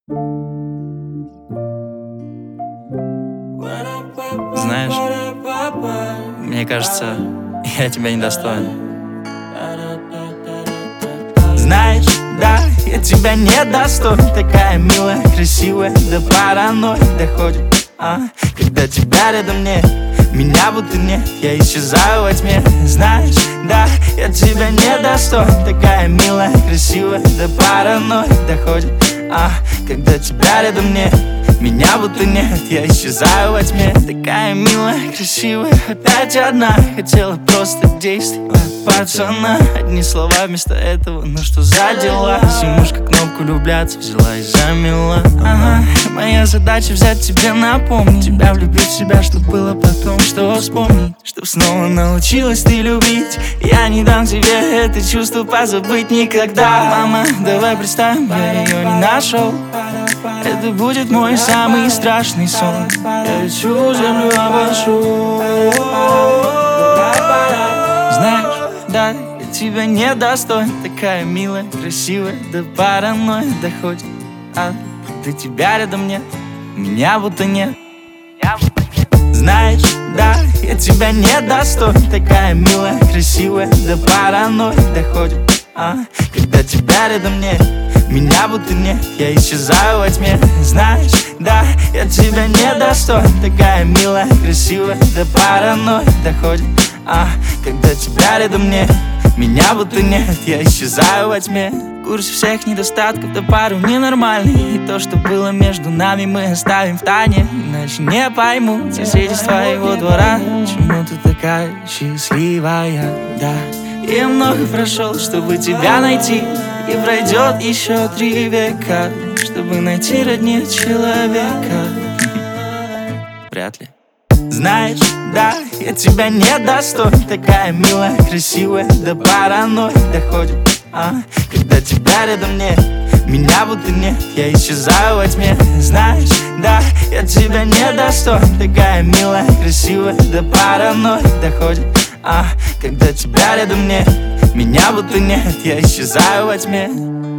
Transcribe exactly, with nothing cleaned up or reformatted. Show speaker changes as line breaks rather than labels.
Знаешь, мне кажется, я тебя недостоин. Знаешь, да, я тебя недостоин. Такая милая, красивая, до паранойи доходит, а? Когда тебя рядом нет, меня будто нет, я исчезаю во тьме. Знаешь, да, я тебя недостоин. Такая милая, красивая, до паранойи доходит, а? Когда тебя рядом нет, меня будто нет, я исчезаю во тьме. Такая милая, красивая, опять одна. Хотела просто действий от пацана. Одни слова вместо этого, ну что за дела? Симушка кнопку влюбляться взяла и замела. Ага, моя задача взять тебе напомнить, тебя влюбить в себя, чтоб было потом что вспомнить, чтоб снова научилась ты любить. Я не дам тебе это чувство позабыть никогда. Мама, давай представим, я ее не нашел. Это будет мой самый страшный сон. Я всю землю обошу. Знаешь, да, я тебя недостоин. Такая милая, красивая, до паранойи доходит, а до тебя рядом нет, меня будто нет. Знаешь, да, я тебя недостоин. Такая милая, красивая, до паранойи доходит, а когда тебя рядом нет, меня будто нет, я исчезаю во тьме. Знаешь, да, я тебя недостоин. Такая милая, красивая, до паранойи доходит, а когда тебя рядом нет, меня будто нет, я исчезаю во тьме. В курсе всех недостатков, да пару ненормальный. И то, что было между нами, мы оставим в тайне. Иначе не поймут соседи с твоего двора, почему ты такая счастливая, да. Я много прошел, чтобы тебя найти, и пройдет еще три века, чтобы найти роднее человека. Вряд ли. Знаешь, да, я тебя недостоин. Такая милая, красивая, до паранойи доходит, а когда тебя рядом нет, меня будто нет, я исчезаю во тьме. Знаешь, да, я тебя недостоин. Такая милая, красивая, до паранойи доходит, а когда тебя рядом нет, меня будто нет, я исчезаю во тьме.